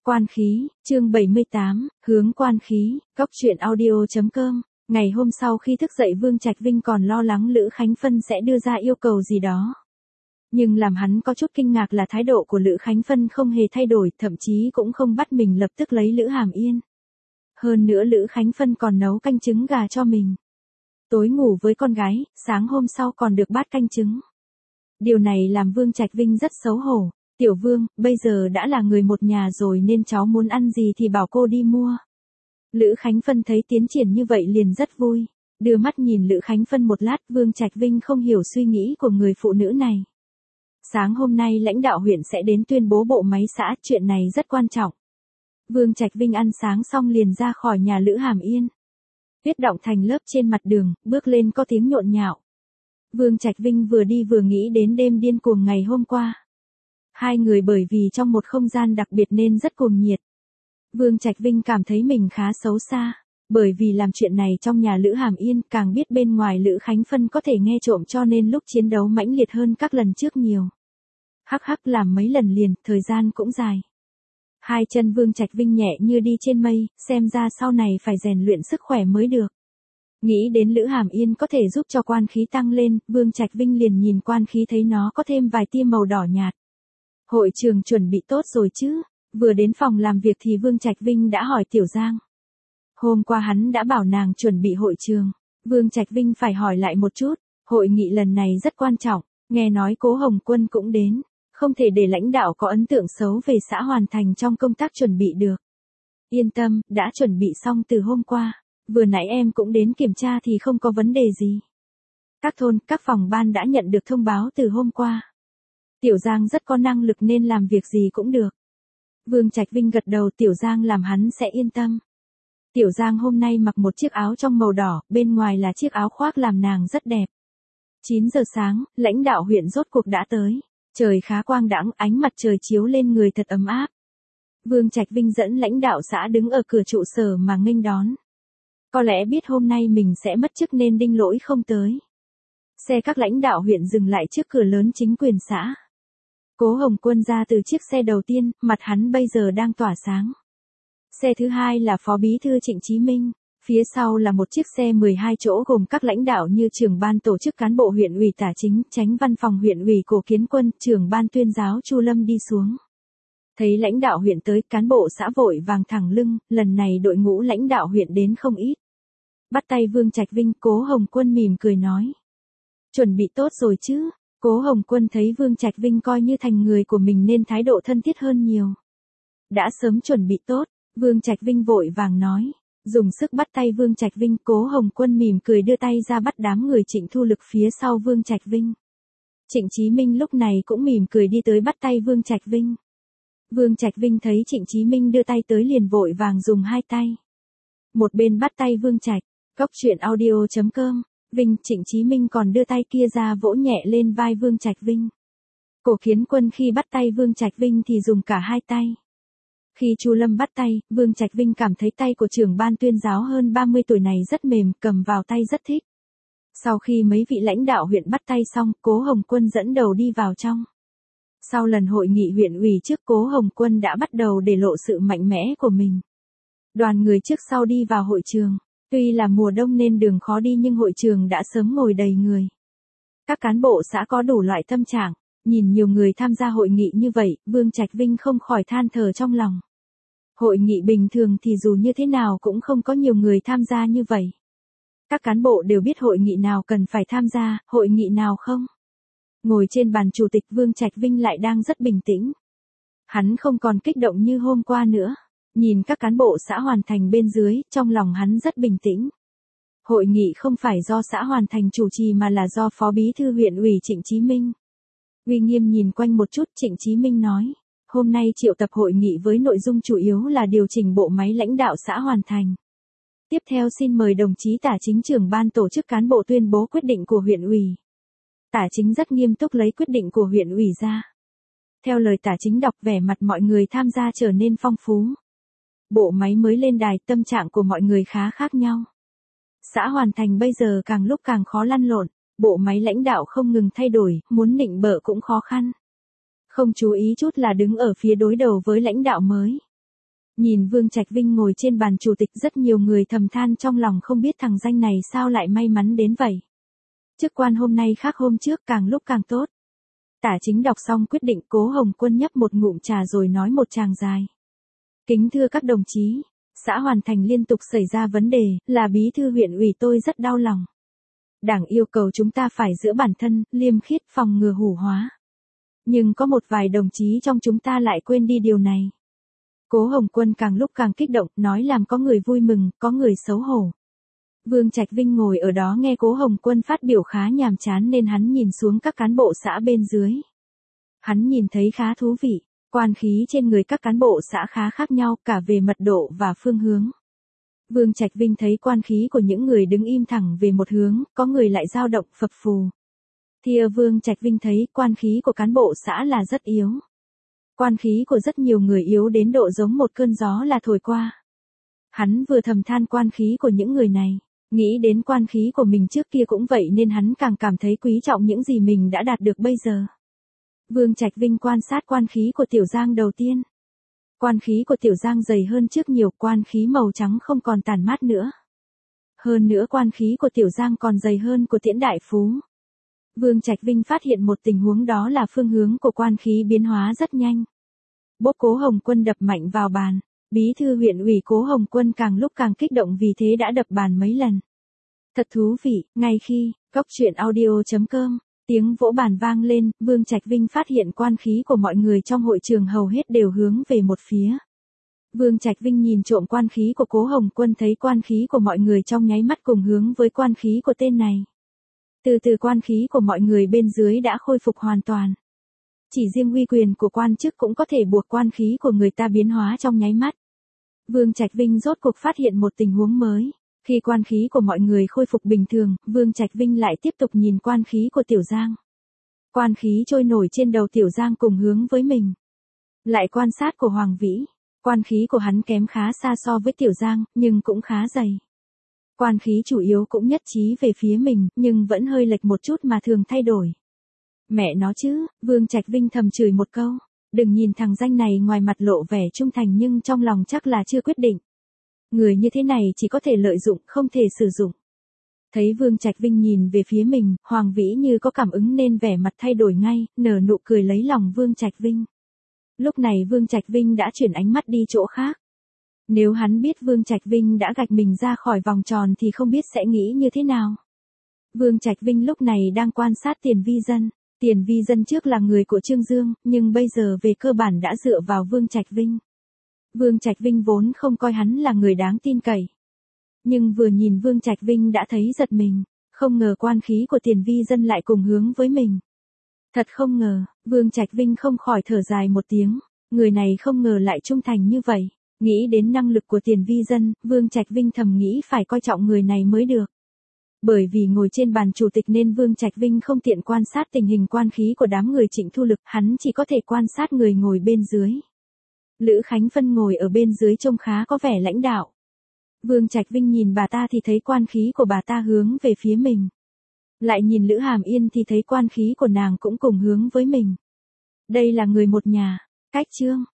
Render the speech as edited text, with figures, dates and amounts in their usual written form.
Quan khí, chương 78, hướng quan khí, góc truyện audio.com. Ngày hôm sau khi thức dậy Vương Trạch Vinh còn lo lắng Lữ Khánh Phân sẽ đưa ra yêu cầu gì đó. Nhưng làm hắn có chút kinh ngạc là thái độ của Lữ Khánh Phân không hề thay đổi, thậm chí cũng không bắt mình lập tức lấy Lữ Hàm Yên. Hơn nữa Lữ Khánh Phân còn nấu canh trứng gà cho mình. Tối ngủ với con gái, sáng hôm sau còn được bát canh trứng. Điều này làm Vương Trạch Vinh rất xấu hổ. Tiểu Vương, bây giờ đã là người một nhà rồi nên cháu muốn ăn gì thì bảo cô đi mua. Lữ Khánh Phân thấy tiến triển như vậy liền rất vui. Đưa mắt nhìn Lữ Khánh Phân một lát, Vương Trạch Vinh không hiểu suy nghĩ của người phụ nữ này. Sáng hôm nay lãnh đạo huyện sẽ đến tuyên bố bộ máy xã, chuyện này rất quan trọng. Vương Trạch Vinh ăn sáng xong liền ra khỏi nhà Lữ Hàm Yên. Tuyết đọng thành lớp trên mặt đường, bước lên có tiếng nhộn nhạo. Vương Trạch Vinh vừa đi vừa nghĩ đến đêm điên cuồng ngày hôm qua. Hai người bởi vì trong một không gian đặc biệt nên rất cuồng nhiệt. Vương Trạch Vinh cảm thấy mình khá xấu xa, bởi vì làm chuyện này trong nhà Lữ Hàm Yên, càng biết bên ngoài Lữ Khánh Phân có thể nghe trộm cho nên lúc chiến đấu mãnh liệt hơn các lần trước nhiều. Hắc hắc làm mấy lần liền, thời gian cũng dài. Hai chân Vương Trạch Vinh nhẹ như đi trên mây, xem ra sau này phải rèn luyện sức khỏe mới được. Nghĩ đến Lữ Hàm Yên có thể giúp cho quan khí tăng lên, Vương Trạch Vinh liền nhìn quan khí thấy nó có thêm vài tia màu đỏ nhạt. Hội trường chuẩn bị tốt rồi chứ? Vừa đến phòng làm việc thì Vương Trạch Vinh đã hỏi Tiểu Giang. Hôm qua hắn đã bảo nàng chuẩn bị hội trường. Vương Trạch Vinh phải hỏi lại một chút. Hội nghị lần này rất quan trọng. Nghe nói Cố Hồng Quân cũng đến. Không thể để lãnh đạo có ấn tượng xấu về xã Hoàn Thành trong công tác chuẩn bị được. Yên tâm, đã chuẩn bị xong từ hôm qua. Vừa nãy em cũng đến kiểm tra thì không có vấn đề gì. Các thôn, các phòng ban đã nhận được thông báo từ hôm qua. Tiểu Giang rất có năng lực nên làm việc gì cũng được. Vương Trạch Vinh gật đầu, Tiểu Giang làm hắn sẽ yên tâm. Tiểu Giang hôm nay mặc một chiếc áo trong màu đỏ, bên ngoài là chiếc áo khoác làm nàng rất đẹp. 9 giờ sáng, lãnh đạo huyện rốt cuộc đã tới. Trời khá quang đãng, ánh mặt trời chiếu lên người thật ấm áp. Vương Trạch Vinh dẫn lãnh đạo xã đứng ở cửa trụ sở mà nghênh đón. Có lẽ biết hôm nay mình sẽ mất chức nên Đinh Lỗi không tới. Xe các lãnh đạo huyện dừng lại trước cửa lớn chính quyền xã. Cố Hồng Quân ra từ chiếc xe đầu tiên, mặt hắn bây giờ đang tỏa sáng. Xe thứ hai là Phó Bí thư Trịnh Chí Minh, phía sau là một chiếc xe 12 chỗ gồm các lãnh đạo như trưởng ban tổ chức cán bộ huyện ủy Tả Chính, chánh văn phòng huyện ủy Cổ Kiến Quân, trưởng ban tuyên giáo Chu Lâm đi xuống. Thấy lãnh đạo huyện tới, cán bộ xã vội vàng thẳng lưng, lần này đội ngũ lãnh đạo huyện đến không ít. Bắt tay Vương Trạch Vinh, Cố Hồng Quân mỉm cười nói. Chuẩn bị tốt rồi chứ? Cố Hồng Quân thấy Vương Trạch Vinh coi như thành người của mình nên thái độ thân thiết hơn nhiều. Đã sớm chuẩn bị tốt, Vương Trạch Vinh vội vàng nói. Dùng sức bắt tay Vương Trạch Vinh, Cố Hồng Quân mỉm cười đưa tay ra bắt đám người Trịnh Thu Lực phía sau Vương Trạch Vinh. Trịnh Chí Minh lúc này cũng mỉm cười đi tới bắt tay Vương Trạch Vinh. Vương Trạch Vinh thấy Trịnh Chí Minh đưa tay tới liền vội vàng dùng hai tay. Một bên bắt tay Vương Trạch, góc truyện audio.com. Vinh, Trịnh Chí Minh còn đưa tay kia ra vỗ nhẹ lên vai Vương Trạch Vinh. Cổ Kiến Quân khi bắt tay Vương Trạch Vinh thì dùng cả hai tay. Khi Chu Lâm bắt tay, Vương Trạch Vinh cảm thấy tay của trưởng ban tuyên giáo hơn 30 tuổi này rất mềm, cầm vào tay rất thích. Sau khi mấy vị lãnh đạo huyện bắt tay xong, Cố Hồng Quân dẫn đầu đi vào trong. Sau lần hội nghị huyện ủy trước, Cố Hồng Quân đã bắt đầu để lộ sự mạnh mẽ của mình. Đoàn người trước sau đi vào hội trường. Tuy là mùa đông nên đường khó đi nhưng hội trường đã sớm ngồi đầy người. Các cán bộ xã có đủ loại tâm trạng, nhìn nhiều người tham gia hội nghị như vậy, Vương Trạch Vinh không khỏi than thở trong lòng. Hội nghị bình thường thì dù như thế nào cũng không có nhiều người tham gia như vậy. Các cán bộ đều biết hội nghị nào cần phải tham gia, hội nghị nào không. Ngồi trên bàn chủ tịch, Vương Trạch Vinh lại đang rất bình tĩnh. Hắn không còn kích động như hôm qua nữa. Nhìn các cán bộ xã Hoàn Thành bên dưới, trong lòng hắn rất bình tĩnh. Hội nghị không phải do xã Hoàn Thành chủ trì mà là do Phó Bí thư huyện ủy Trịnh Chí Minh. Uy nghiêm nhìn quanh một chút, Trịnh Chí Minh nói, hôm nay triệu tập hội nghị với nội dung chủ yếu là điều chỉnh bộ máy lãnh đạo xã Hoàn Thành. Tiếp theo xin mời đồng chí Tả Chính trưởng ban tổ chức cán bộ tuyên bố quyết định của huyện ủy. Tả Chính rất nghiêm túc lấy quyết định của huyện ủy ra. Theo lời Tả Chính đọc, vẻ mặt mọi người tham gia trở nên phong phú. Bộ máy mới lên đài, tâm trạng của mọi người khá khác nhau. Xã Hoàn Thành bây giờ càng lúc càng khó lăn lộn, bộ máy lãnh đạo không ngừng thay đổi, muốn nịnh bợ cũng khó khăn. Không chú ý chút là đứng ở phía đối đầu với lãnh đạo mới. Nhìn Vương Trạch Vinh ngồi trên bàn chủ tịch, rất nhiều người thầm than trong lòng không biết thằng danh này sao lại may mắn đến vậy. Chức quan hôm nay khác hôm trước, càng lúc càng tốt. Tả Chính đọc xong quyết định, Cố Hồng Quân nhấp một ngụm trà rồi nói một tràng dài. Kính thưa các đồng chí, xã Hoàn Thành liên tục xảy ra vấn đề, là bí thư huyện ủy tôi rất đau lòng. Đảng yêu cầu chúng ta phải giữ bản thân, liêm khiết, phòng ngừa hủ hóa. Nhưng có một vài đồng chí trong chúng ta lại quên đi điều này. Cố Hồng Quân càng lúc càng kích động, nói làm có người vui mừng, có người xấu hổ. Vương Trạch Vinh ngồi ở đó nghe Cố Hồng Quân phát biểu khá nhàm chán nên hắn nhìn xuống các cán bộ xã bên dưới. Hắn nhìn thấy khá thú vị, quan khí trên người các cán bộ xã khá khác nhau cả về mật độ và phương hướng. Vương Trạch Vinh thấy quan khí của những người đứng im thẳng về một hướng, có người lại dao động phập phù. Thìa Vương Trạch Vinh thấy quan khí của cán bộ xã là rất yếu. Quan khí của rất nhiều người yếu đến độ giống một cơn gió là thổi qua. Hắn vừa thầm than quan khí của những người này, nghĩ đến quan khí của mình trước kia cũng vậy nên hắn càng cảm thấy quý trọng những gì mình đã đạt được bây giờ. Vương Trạch Vinh quan sát quan khí của Tiểu Giang đầu tiên. Quan khí của Tiểu Giang dày hơn trước nhiều, quan khí màu trắng không còn tản mát nữa. Hơn nữa quan khí của Tiểu Giang còn dày hơn của Tiễn Đại Phú. Vương Trạch Vinh phát hiện một tình huống, đó là phương hướng của quan khí biến hóa rất nhanh. Bốp Cố Hồng Quân đập mạnh vào bàn, bí thư huyện ủy Cố Hồng Quân càng lúc càng kích động vì thế đã đập bàn mấy lần. Thật thú vị, ngay khi, coctruyện.audio.com, tiếng vỗ bàn vang lên, Vương Trạch Vinh phát hiện quan khí của mọi người trong hội trường hầu hết đều hướng về một phía. Vương Trạch Vinh nhìn trộm quan khí của Cố Hồng Quân, thấy quan khí của mọi người trong nháy mắt cùng hướng với quan khí của tên này. Từ từ quan khí của mọi người bên dưới đã khôi phục hoàn toàn. Chỉ riêng uy quyền của quan chức cũng có thể buộc quan khí của người ta biến hóa trong nháy mắt. Vương Trạch Vinh rốt cuộc phát hiện một tình huống mới. Khi quan khí của mọi người khôi phục bình thường, Vương Trạch Vinh lại tiếp tục nhìn quan khí của Tiểu Giang. Quan khí trôi nổi trên đầu Tiểu Giang cùng hướng với mình. Lại quan sát của Hoàng Vĩ. Quan khí của hắn kém khá xa so với Tiểu Giang, nhưng cũng khá dày. Quan khí chủ yếu cũng nhất trí về phía mình, nhưng vẫn hơi lệch một chút mà thường thay đổi. Mẹ nó chứ, Vương Trạch Vinh thầm chửi một câu. Đừng nhìn thằng danh này ngoài mặt lộ vẻ trung thành nhưng trong lòng chắc là chưa quyết định. Người như thế này chỉ có thể lợi dụng, không thể sử dụng. Thấy Vương Trạch Vinh nhìn về phía mình, Hoàng Vĩ như có cảm ứng nên vẻ mặt thay đổi ngay, nở nụ cười lấy lòng Vương Trạch Vinh. Lúc này Vương Trạch Vinh đã chuyển ánh mắt đi chỗ khác. Nếu hắn biết Vương Trạch Vinh đã gạch mình ra khỏi vòng tròn thì không biết sẽ nghĩ như thế nào. Vương Trạch Vinh lúc này đang quan sát Tiền Vi Dân. Tiền Vi Dân trước là người của Trương Dương, nhưng bây giờ về cơ bản đã dựa vào Vương Trạch Vinh. Vương Trạch Vinh vốn không coi hắn là người đáng tin cậy. Nhưng vừa nhìn Vương Trạch Vinh đã thấy giật mình, không ngờ quan khí của Tiền Vi Dân lại cùng hướng với mình. Thật không ngờ, Vương Trạch Vinh không khỏi thở dài một tiếng, người này không ngờ lại trung thành như vậy. Nghĩ đến năng lực của Tiền Vi Dân, Vương Trạch Vinh thầm nghĩ phải coi trọng người này mới được. Bởi vì ngồi trên bàn chủ tịch nên Vương Trạch Vinh không tiện quan sát tình hình quan khí của đám người Trịnh Thu Lực, hắn chỉ có thể quan sát người ngồi bên dưới. Lữ Khánh Phân ngồi ở bên dưới trông khá có vẻ lãnh đạo. Vương Trạch Vinh nhìn bà ta thì thấy quan khí của bà ta hướng về phía mình. Lại nhìn Lữ Hàm Yên thì thấy quan khí của nàng cũng cùng hướng với mình. Đây là người một nhà. Cách chương